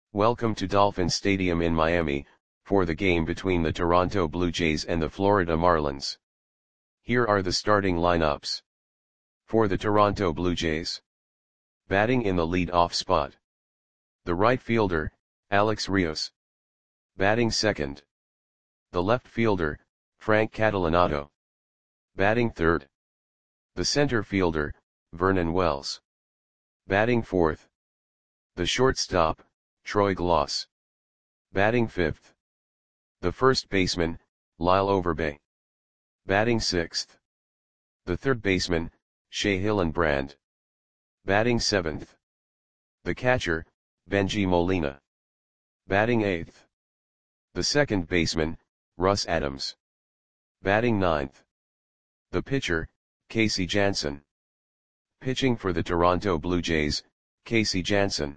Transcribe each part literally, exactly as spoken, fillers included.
Welcome to Dolphin Stadium in Miami, for the game between the Toronto Blue Jays and the Florida Marlins. Here are the starting lineups. For the Toronto Blue Jays. Batting in the lead-off spot. The right fielder, Alex Rios. Batting second. The left fielder, Frank Catalanotto. Batting third. The center fielder, Vernon Wells. Batting fourth. The shortstop, Troy Glaus. Batting fifth. The first baseman, Lyle Overbay. Batting sixth. The third baseman, Shea Hillenbrand. Batting seventh. The catcher, Bengie Molina. Batting eighth. The second baseman, Russ Adams. Batting ninth. The pitcher, Casey Janssen. Pitching for the Toronto Blue Jays, Casey Janssen.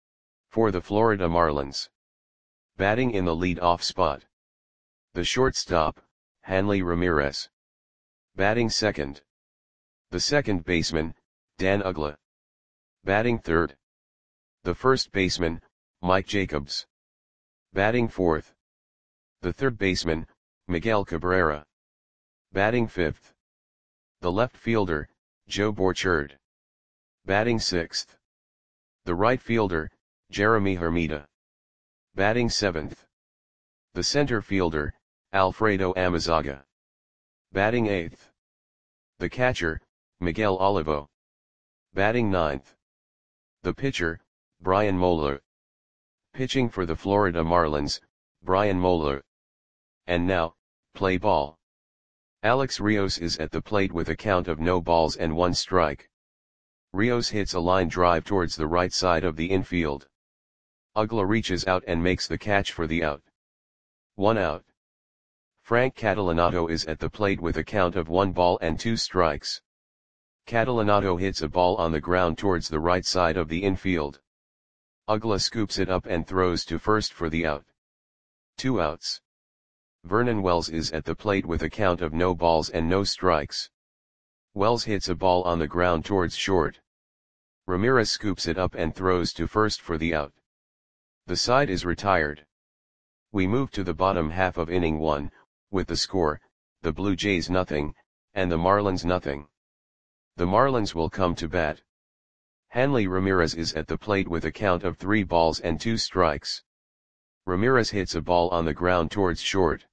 For the Florida Marlins. Batting in the lead-off spot. The shortstop, Hanley Ramirez. Batting second. The second baseman, Dan Uggla. Batting third. The first baseman, Mike Jacobs. Batting fourth. The third baseman, Miguel Cabrera. Batting fifth. The left fielder, Joe Borchard. Batting sixth. The right fielder, Jeremy Hermida. Batting seventh. The center fielder, Alfredo Amezaga. Batting eighth. The catcher, Miguel Olivo. Batting ninth. The pitcher, Brian Moeller. Pitching for the Florida Marlins, Brian Moeller. And now, play ball. Alex Rios is at the plate with a count of no balls and one strike. Rios hits a line drive towards the right side of the infield. Uggla reaches out and makes the catch for the out. One out. Frank Catalanotto is at the plate with a count of one ball and two strikes. Catalanotto hits a ball on the ground towards the right side of the infield. Uggla scoops it up and throws to first for the out. Two outs. Vernon Wells is at the plate with a count of no balls and no strikes. Wells hits a ball on the ground towards short. Ramirez scoops it up and throws to first for the out. The side is retired. We move to the bottom half of inning one, with the score, the Blue Jays nothing, and the Marlins nothing. The Marlins will come to bat. Hanley Ramirez is at the plate with a count of three balls and two strikes. Ramirez hits a ball on the ground towards short.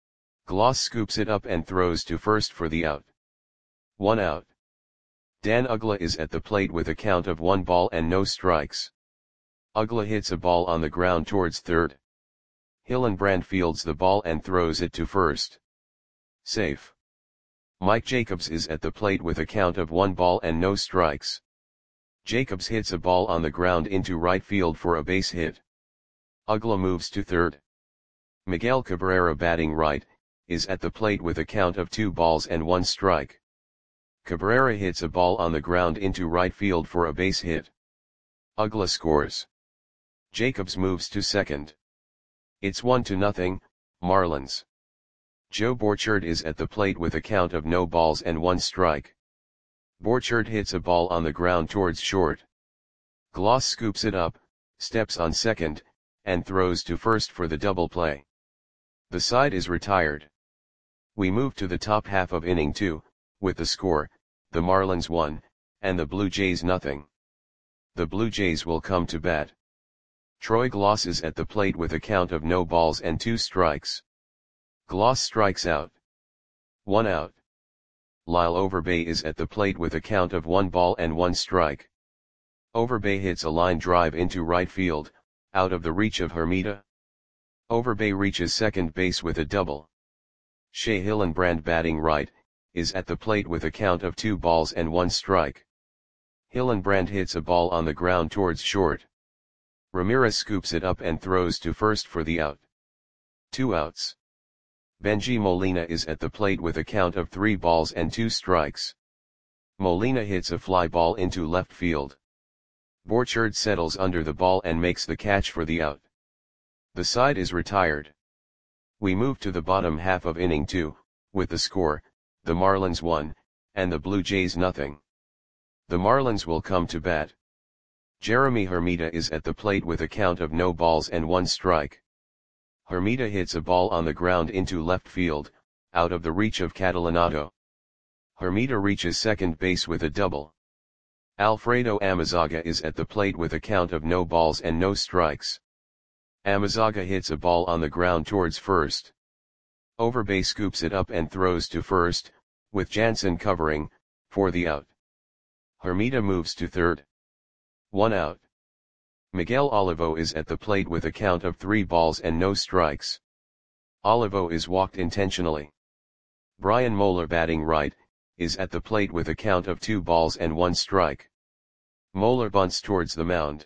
Glaus scoops it up and throws to first for the out. One out. Dan Uggla is at the plate with a count of one ball and no strikes. Uggla hits a ball on the ground towards third. Hillenbrand fields the ball and throws it to first. Safe. Mike Jacobs is at the plate with a count of one ball and no strikes. Jacobs hits a ball on the ground into right field for a base hit. Uggla moves to third. Miguel Cabrera, batting right, is at the plate with a count of two balls and one strike. Cabrera hits a ball on the ground into right field for a base hit. Uggla scores. Jacobs moves to second. It's one to nothing, Marlins. Joe Borchard is at the plate with a count of no balls and one strike. Borchard hits a ball on the ground towards short. Glaus scoops it up, steps on second, and throws to first for the double play. The side is retired. We move to the top half of inning two, with the score, the Marlins one, and the Blue Jays nothing. The Blue Jays will come to bat. Troy Glaus is at the plate with a count of no balls and two strikes. Glaus strikes out. One out. Lyle Overbay is at the plate with a count of one ball and one strike. Overbay hits a line drive into right field, out of the reach of Hermida. Overbay reaches second base with a double. Shea Hillenbrand, batting right, is at the plate with a count of two balls and one strike. Hillenbrand hits a ball on the ground towards short. Ramirez scoops it up and throws to first for the out. Two outs. Bengie Molina is at the plate with a count of three balls and two strikes. Molina hits a fly ball into left field. Borchard settles under the ball and makes the catch for the out. The side is retired. We move to the bottom half of inning two, with the score, the Marlins one, and the Blue Jays nothing. The Marlins will come to bat. Jeremy Hermida is at the plate with a count of no balls and one strike. Hermida hits a ball on the ground into left field, out of the reach of Catalanato. Hermida reaches second base with a double. Alfredo Amezaga is at the plate with a count of no balls and no strikes. Amezaga hits a ball on the ground towards first. Overbay scoops it up and throws to first, with Jansen covering, for the out. Hermida moves to third. One out. Miguel Olivo is at the plate with a count of three balls and no strikes. Olivo is walked intentionally. Brian Moeller, batting right, is at the plate with a count of two balls and one strike. Moeller bunts towards the mound.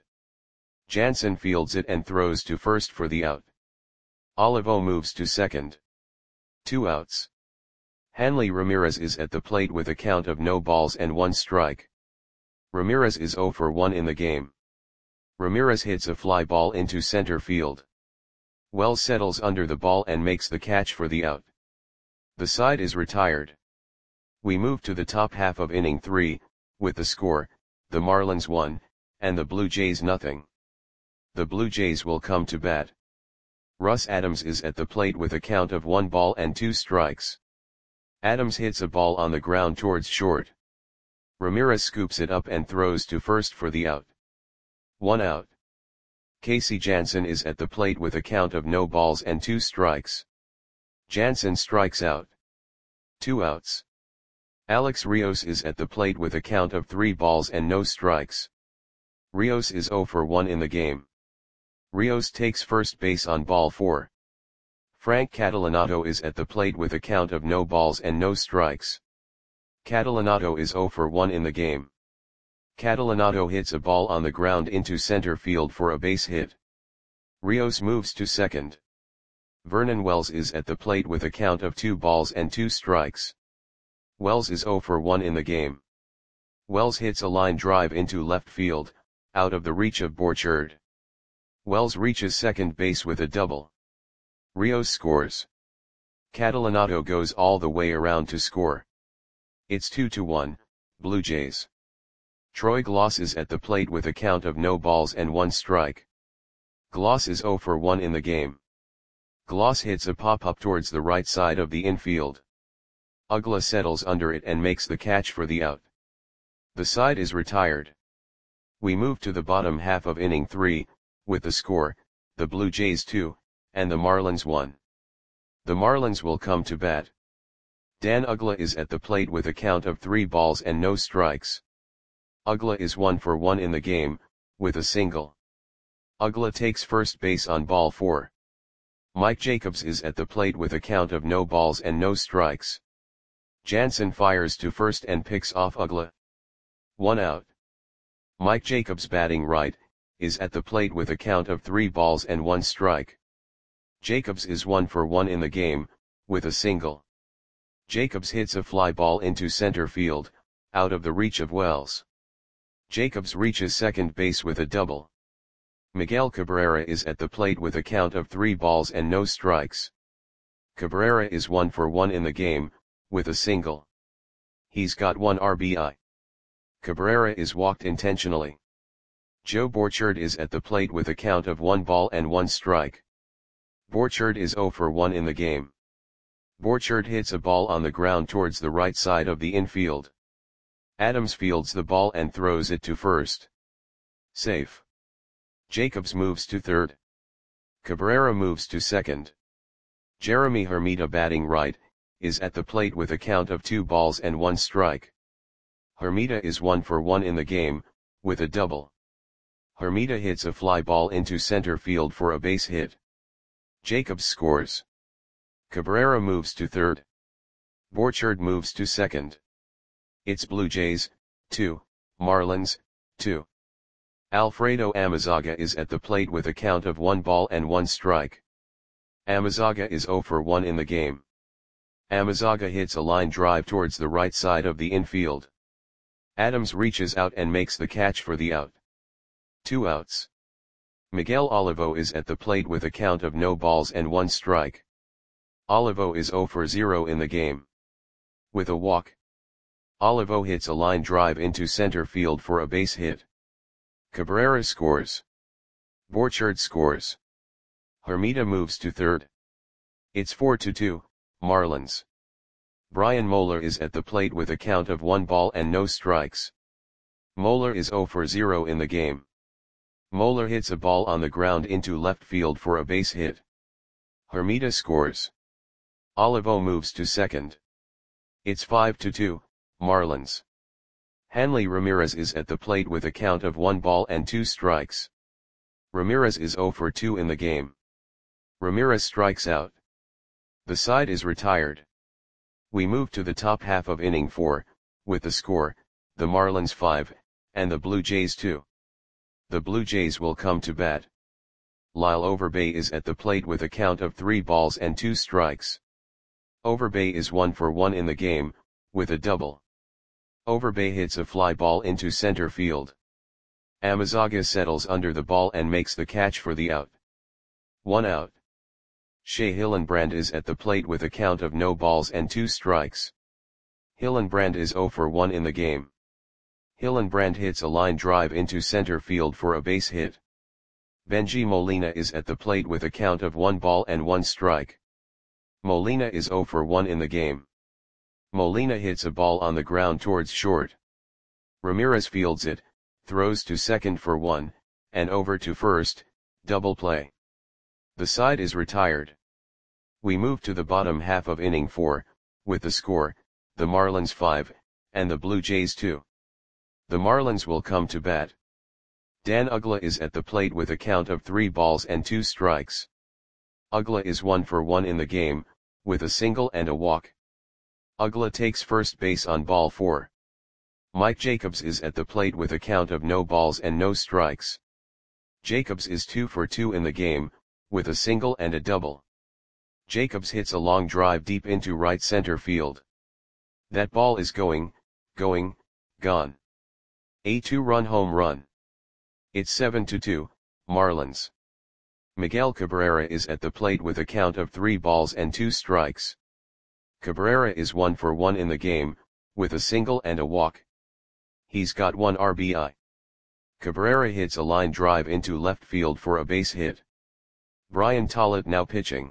Jansen fields it and throws to first for the out. Olivo moves to second. Two outs. Hanley Ramirez is at the plate with a count of no balls and one strike. Ramirez is zero for one in the game. Ramirez hits a fly ball into center field. Wells settles under the ball and makes the catch for the out. The side is retired. We move to the top half of inning three, with the score, the Marlins one, and the Blue Jays nothing. The Blue Jays will come to bat. Russ Adams is at the plate with a count of one ball and two strikes. Adams hits a ball on the ground towards short. Ramirez scoops it up and throws to first for the out. One out. Casey Jansen is at the plate with a count of no balls and two strikes. Jansen strikes out. Two outs. Alex Rios is at the plate with a count of three balls and no strikes. Rios is zero for one in the game. Rios takes first base on ball four. Frank Catalanato is at the plate with a count of no balls and no strikes. Catalanato is zero for one in the game. Catalanato hits a ball on the ground into center field for a base hit. Rios moves to second. Vernon Wells is at the plate with a count of two balls and two strikes. Wells is zero for one in the game. Wells hits a line drive into left field, out of the reach of Borchard. Wells reaches second base with a double. Rios scores. Catalanato goes all the way around to score. It's two to one, Blue Jays. Troy Gloss is at the plate with a count of no balls and one strike. Gloss is zero for one in the game. Gloss hits a pop-up towards the right side of the infield. Ugla settles under it and makes the catch for the out. The side is retired. We move to the bottom half of inning three, with the score, the Blue Jays two, and the Marlins one. The Marlins will come to bat. Dan Ugla is at the plate with a count of three balls and no strikes. Ugla is one for one in the game, with a single. Ugla takes first base on ball four. Mike Jacobs is at the plate with a count of no balls and no strikes. Jansen fires to first and picks off Ugla. One out. Mike Jacobs, batting right, is at the plate with a count of three balls and one strike. Jacobs is one for one in the game, with a single. Jacobs hits a fly ball into center field, out of the reach of Wells. Jacobs reaches second base with a double. Miguel Cabrera is at the plate with a count of three balls and no strikes. Cabrera is one for one in the game, with a single. He's got one R B I. Cabrera is walked intentionally. Joe Borchard is at the plate with a count of one ball and one strike. Borchard is zero for one in the game. Borchard hits a ball on the ground towards the right side of the infield. Adams fields the ball and throws it to first. Safe. Jacobs moves to third. Cabrera moves to second. Jeremy Hermida, batting right, is at the plate with a count of two balls and one strike. Hermida is one for one in the game, with a double. Hermida hits a fly ball into center field for a base hit. Jacobs scores. Cabrera moves to third. Borchard moves to second. It's Blue Jays, two, Marlins, two. Alfredo Amezaga is at the plate with a count of one ball and one strike. Amezaga is zero for one in the game. Amezaga hits a line drive towards the right side of the infield. Adams reaches out and makes the catch for the out. Two outs. Miguel Olivo is at the plate with a count of no balls and one strike. Olivo is zero for zero in the game. With a walk, Olivo hits a line drive into center field for a base hit. Cabrera scores. Borchard scores. Hermida moves to third. It's four to two, Marlins. Brian Moeller is at the plate with a count of one ball and no strikes. Moeller is zero for zero in the game. Moeller hits a ball on the ground into left field for a base hit. Hermida scores. Olivo moves to second. It's five to two, Marlins. Hanley Ramirez is at the plate with a count of one ball and two strikes. Ramirez is zero for two in the game. Ramirez strikes out. The side is retired. We move to the top half of inning four, with the score, the Marlins five, and the Blue Jays two. The Blue Jays will come to bat. Lyle Overbay is at the plate with a count of three balls and two strikes. Overbay is one for one in the game, with a double. Overbay hits a fly ball into center field. Amezaga settles under the ball and makes the catch for the out. One out. Shea Hillenbrand is at the plate with a count of no balls and two strikes. Hillenbrand is zero for one in the game. Hillenbrand hits a line drive into center field for a base hit. Benji Molina is at the plate with a count of one ball and one strike. Molina is zero for one in the game. Molina hits a ball on the ground towards short. Ramirez fields it, throws to second for one, and over to first, double play. The side is retired. We move to the bottom half of inning four, with the score, the Marlins five, and the Blue Jays two. The Marlins will come to bat. Dan Uggla is at the plate with a count of three balls and two strikes. Uggla is one for one in the game, with a single and a walk. Uggla takes first base on ball four. Mike Jacobs is at the plate with a count of no balls and no strikes. Jacobs is two for two in the game, with a single and a double. Jacobs hits a long drive deep into right center field. That ball is going, going, gone. A two-run home run. It's seven to two, Marlins. Miguel Cabrera is at the plate with a count of three balls and two strikes. Cabrera is one for one in the game, with a single and a walk. He's got one R B I. Cabrera hits a line drive into left field for a base hit. Brian Tollett now pitching.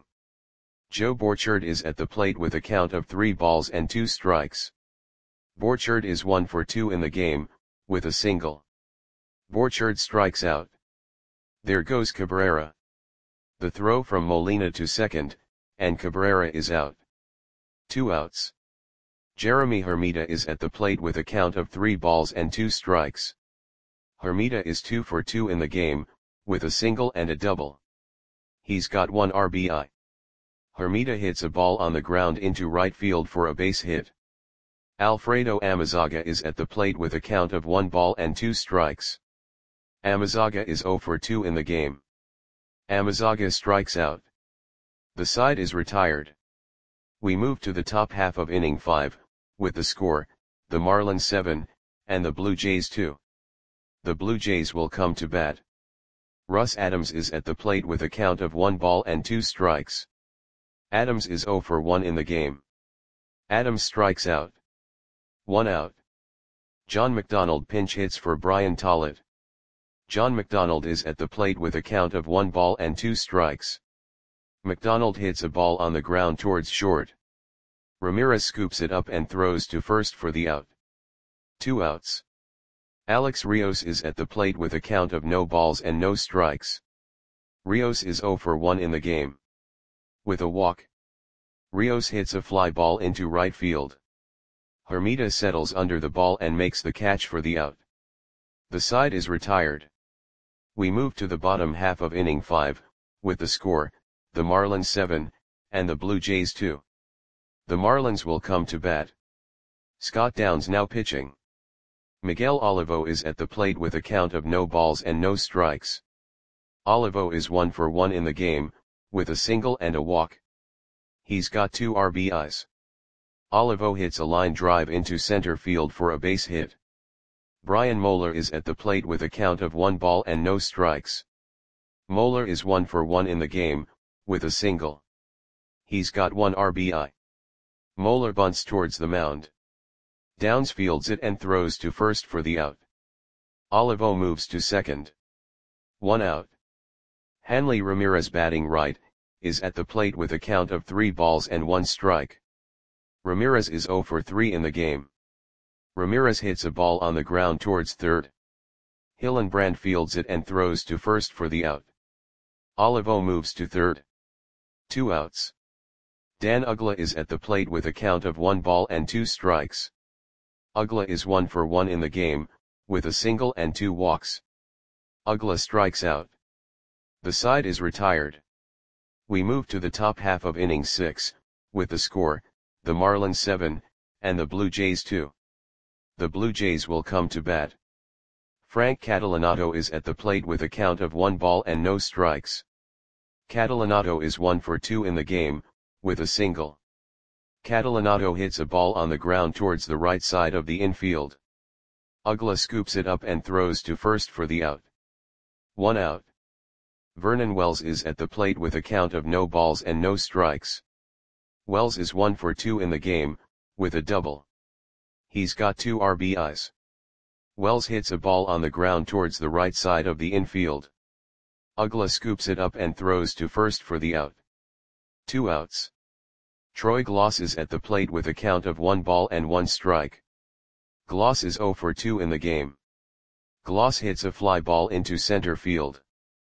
Joe Borchard is at the plate with a count of three balls and two strikes. Borchard is one for two in the game, with a single. Borchard strikes out. There goes Cabrera. The throw from Molina to second, and Cabrera is out. Two outs. Jeremy Hermida is at the plate with a count of three balls and two strikes. Hermida is two for two in the game, with a single and a double. He's got one R B I. Hermida hits a ball on the ground into right field for a base hit. Alfredo Amezaga is at the plate with a count of one ball and two strikes. Amezaga is zero for two in the game. Amezaga strikes out. The side is retired. We move to the top half of inning five, with the score, the Marlins seven, and the Blue Jays two. The Blue Jays will come to bat. Russ Adams is at the plate with a count of one ball and two strikes. Adams is zero for one in the game. Adams strikes out. One out. John McDonald pinch hits for Brian Tollett. John McDonald is at the plate with a count of one ball and two strikes. McDonald hits a ball on the ground towards short. Ramirez scoops it up and throws to first for the out. Two outs. Alex Rios is at the plate with a count of no balls and no strikes. Rios is zero for one in the game. With a walk. Rios hits a fly ball into right field. Hermida settles under the ball and makes the catch for the out. The side is retired. We move to the bottom half of inning five, with the score, the Marlins seven, and the Blue Jays two. The Marlins will come to bat. Scott Downs now pitching. Miguel Olivo is at the plate with a count of no balls and no strikes. Olivo is one for one in the game, with a single and a walk. He's got two R B Is. Olivo hits a line drive into center field for a base hit. Brian Moeller is at the plate with a count of one ball and no strikes. Moeller is one for one in the game, with a single. He's got one R B I. Moeller bunts towards the mound. Downs fields it and throws to first for the out. Olivo moves to second. One out. Hanley Ramirez batting right, is at the plate with a count of three balls and one strike. Ramirez is zero for three in the game. Ramirez hits a ball on the ground towards third. Hillenbrand fields it and throws to first for the out. Olivo moves to third. Two outs. Dan Uggla is at the plate with a count of one ball and two strikes. Uggla is one for one in the game, with a single and two walks. Uggla strikes out. The side is retired. We move to the top half of inning six, with the score, the Marlins seven, and the Blue Jays two. The Blue Jays will come to bat. Frank Catalanato is at the plate with a count of one ball and no strikes. Catalanato is one for two in the game, with a single. Catalanato hits a ball on the ground towards the right side of the infield. Uggla scoops it up and throws to first for the out. One out. Vernon Wells is at the plate with a count of no balls and no strikes. Wells is one for two in the game, with a double. He's got two R B Is. Wells hits a ball on the ground towards the right side of the infield. Uggla scoops it up and throws to first for the out. Two outs. Troy Gloss is at the plate with a count of one ball and one strike. Gloss is zero for two in the game. Gloss hits a fly ball into center field.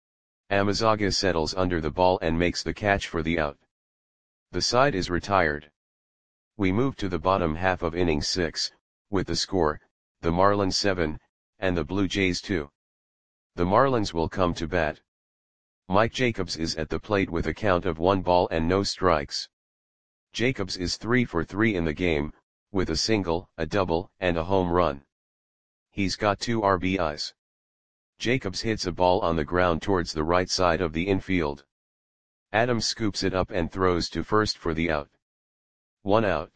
Amezaga settles under the ball and makes the catch for the out. The side is retired. We move to the bottom half of inning six, with the score, the Marlins seven, and the Blue Jays two. The Marlins will come to bat. Mike Jacobs is at the plate with a count of one ball and no strikes. Jacobs is three for three in the game, with a single, a double, and a home run. He's got two R B Is. Jacobs hits a ball on the ground towards the right side of the infield. Adams scoops it up and throws to first for the out. One out.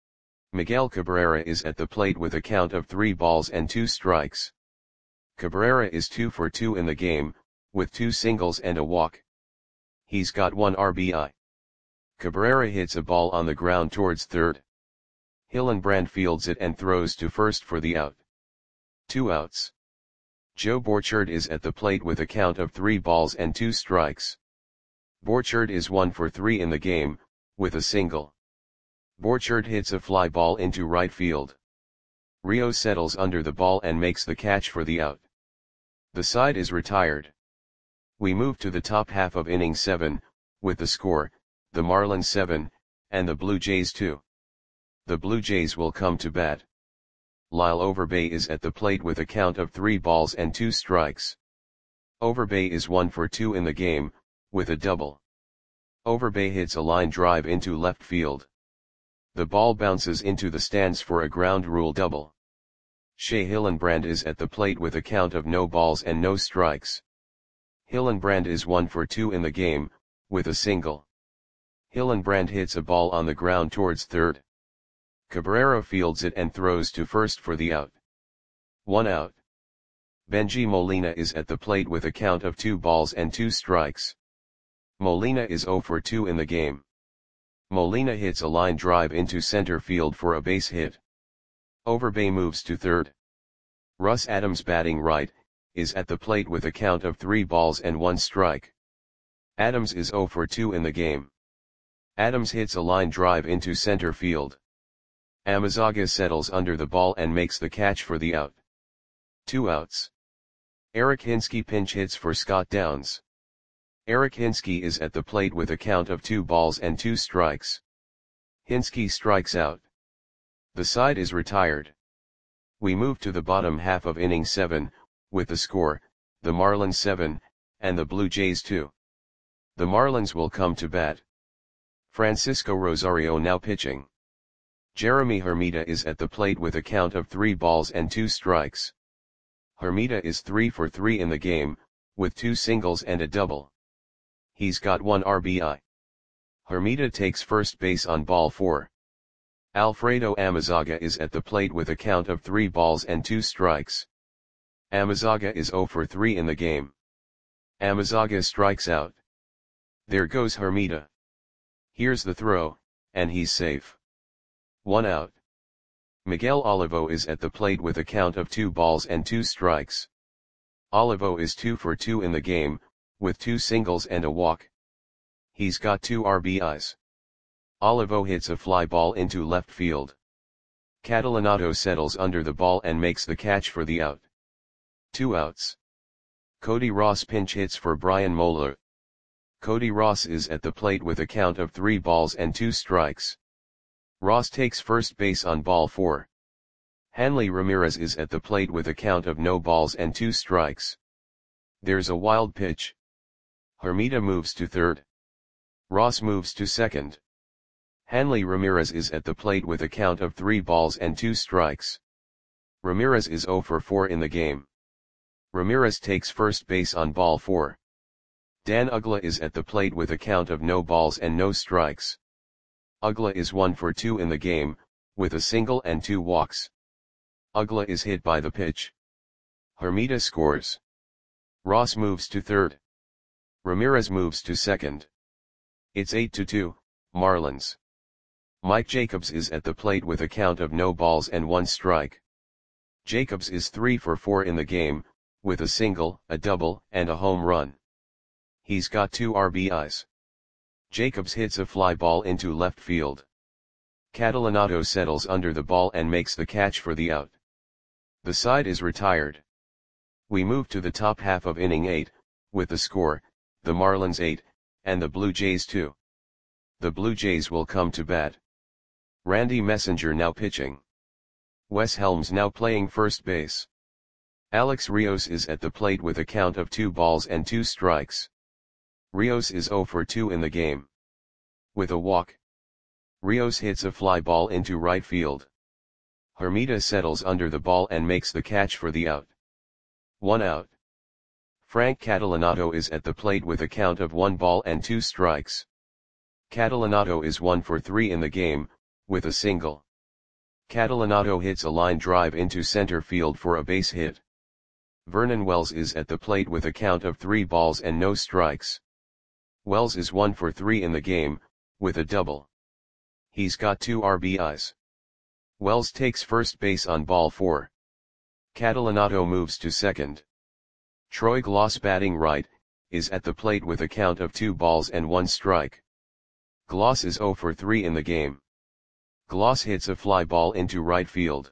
Miguel Cabrera is at the plate with a count of three balls and two strikes. Cabrera is two for two in the game, with two singles and a walk. He's got one R B I. Cabrera hits a ball on the ground towards third. Hillenbrand fields it and throws to first for the out. Two outs. Joe Borchard is at the plate with a count of three balls and two strikes. Borchard is one for three in the game, with a single. Borchard hits a fly ball into right field. Rio settles under the ball and makes the catch for the out. The side is retired. We move to the top half of inning seven, with the score, the Marlins seven, and the Blue Jays two. The Blue Jays will come to bat. Lyle Overbay is at the plate with a count of three balls and two strikes. Overbay is one for two in the game, with a double. Overbay hits a line drive into left field. The ball bounces into the stands for a ground rule double. Shea Hillenbrand is at the plate with a count of no balls and no strikes. Hillenbrand is one for two in the game, with a single. Hillenbrand hits a ball on the ground towards third. Cabrera fields it and throws to first for the out. One out. Benji Molina is at the plate with a count of two balls and two strikes. Molina is zero for two in the game. Molina hits a line drive into center field for a base hit. Overbay moves to third. Russ Adams batting right, is at the plate with a count of three balls and one strike. Adams is zero for two in the game. Adams hits a line drive into center field. Amezaga settles under the ball and makes the catch for the out. Two outs. Eric Hinske pinch hits for Scott Downs. Eric Hinske is at the plate with a count of two balls and two strikes. Hinske strikes out. The side is retired. We move to the bottom half of inning seven, with the score, the Marlins seven, and the Blue Jays two. The Marlins will come to bat. Francisco Rosario now pitching. Jeremy Hermida is at the plate with a count of three balls and two strikes. Hermida is three for three in the game, with two singles and a double. He's got one R B I. Hermida takes first base on ball four. Alfredo Amezaga is at the plate with a count of three balls and two strikes. Amezaga is zero for three in the game. Amezaga strikes out. There goes Hermida. Here's the throw, and he's safe. One out. Miguel Olivo is at the plate with a count of two balls and two strikes. Olivo is two for two in the game, with two singles and a walk. He's got two R B Is. Olivo hits a fly ball into left field. Catalanato settles under the ball and makes the catch for the out. Two outs. Cody Ross pinch hits for Brian Moeller. Cody Ross is at the plate with a count of three balls and two strikes. Ross takes first base on ball four. Hanley Ramirez is at the plate with a count of no balls and two strikes. There's a wild pitch. Hermida moves to third. Ross moves to second. Hanley Ramirez is at the plate with a count of three balls and two strikes. Ramirez is zero for four in the game. Ramirez takes first base on ball four. Dan Uggla is at the plate with a count of no balls and no strikes. Uggla is one for two in the game, with a single and two walks. Uggla is hit by the pitch. Hermida scores. Ross moves to third. Ramirez moves to second. It's eight to two, Marlins. Mike Jacobs is at the plate with a count of no balls and one strike. Jacobs is three for four in the game, with a single, a double, and a home run. He's got two R B Is. Jacobs hits a fly ball into left field. Catalanato settles under the ball and makes the catch for the out. The side is retired. We move to the top half of inning eight, with the score, the Marlins eight, and the Blue Jays two. The Blue Jays will come to bat. Randy Messenger now pitching. Wes Helms now playing first base. Alex Rios is at the plate with a count of two balls and two strikes. Rios is zero for two in the game. With a walk. Rios hits a fly ball into right field. Hermida settles under the ball and makes the catch for the out. One out. Frank Catalanato is at the plate with a count of one ball and two strikes. Catalanato is one for three in the game, with a single. Catalanato hits a line drive into center field for a base hit. Vernon Wells is at the plate with a count of three balls and no strikes. Wells is one for three in the game, with a double. He's got two R B Is. Wells takes first base on ball four. Catalanato moves to second. Troy Gloss batting right, is at the plate with a count of two balls and one strike. Gloss is zero for three in the game. Gloss hits a fly ball into right field.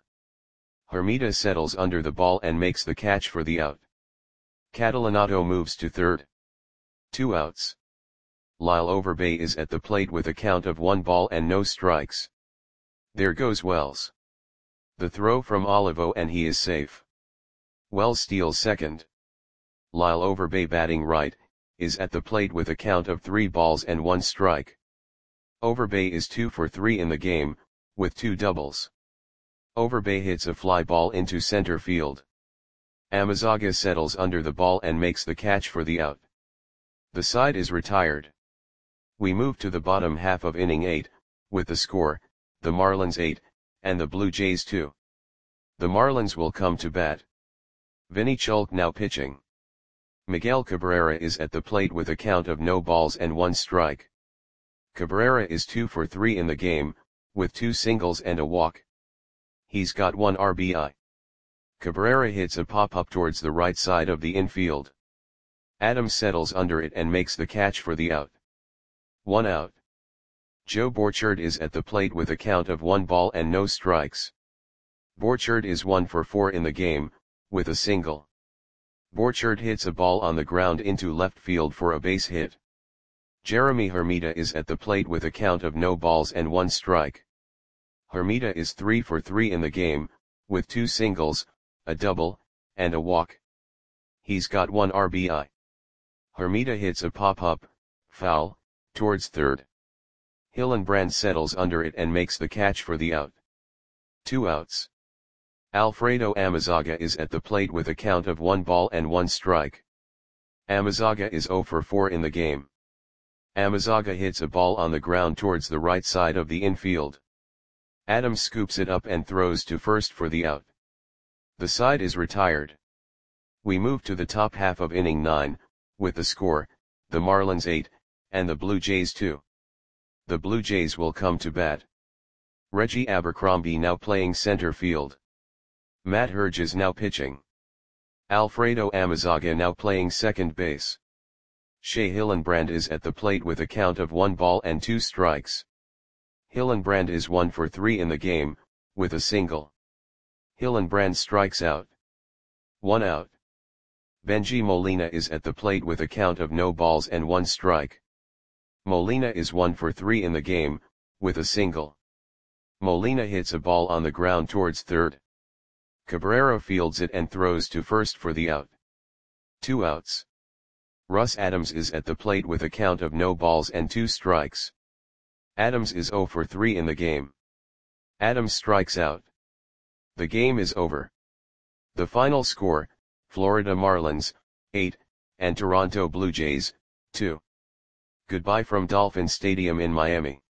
Hermida settles under the ball and makes the catch for the out. Catalanato moves to third. Two outs. Lyle Overbay is at the plate with a count of one ball and no strikes. There goes Wells. The throw from Olivo and he is safe. Wells steals second. Lyle Overbay batting right, is at the plate with a count of three balls and one strike. Overbay is two for three in the game, with two doubles. Overbay hits a fly ball into center field. Amezaga settles under the ball and makes the catch for the out. The side is retired. We move to the bottom half of inning eight, with the score, the Marlins eight, and the Blue Jays two. The Marlins will come to bat. Vinny Chulk now pitching. Miguel Cabrera is at the plate with a count of no balls and one strike. Cabrera is two for three in the game, with two singles and a walk. He's got one R B I. Cabrera hits a pop-up towards the right side of the infield. Adams settles under it and makes the catch for the out. One out. Joe Borchard is at the plate with a count of one ball and no strikes. Borchard is one for four in the game, with a single. Borchard hits a ball on the ground into left field for a base hit. Jeremy Hermida is at the plate with a count of no balls and one strike. Hermida is three for three in the game, with two singles, a double, and a walk. He's got one R B I. Hermida hits a pop-up, foul, towards third. Hillenbrand settles under it and makes the catch for the out. Two outs. Alfredo Amezaga is at the plate with a count of one ball and one strike. Amezaga is zero for four in the game. Amezaga hits a ball on the ground towards the right side of the infield. Adams scoops it up and throws to first for the out. The side is retired. We move to the top half of inning nine, with the score, the Marlins eight, and the Blue Jays two. The Blue Jays will come to bat. Reggie Abercrombie now playing center field. Matt Herge is now pitching. Alfredo Amezaga now playing second base. Shea Hillenbrand is at the plate with a count of one ball and two strikes. Hillenbrand is one for three in the game, with a single. Hillenbrand strikes out. One out. Benji Molina is at the plate with a count of no balls and one strike. Molina is one for three in the game, with a single. Molina hits a ball on the ground towards third. Cabrera fields it and throws to first for the out. Two outs. Russ Adams is at the plate with a count of no balls and two strikes. Adams is zero for three in the game. Adams strikes out. The game is over. The final score, Florida Marlins, eight, and Toronto Blue Jays, two. Goodbye from Dolphin Stadium in Miami.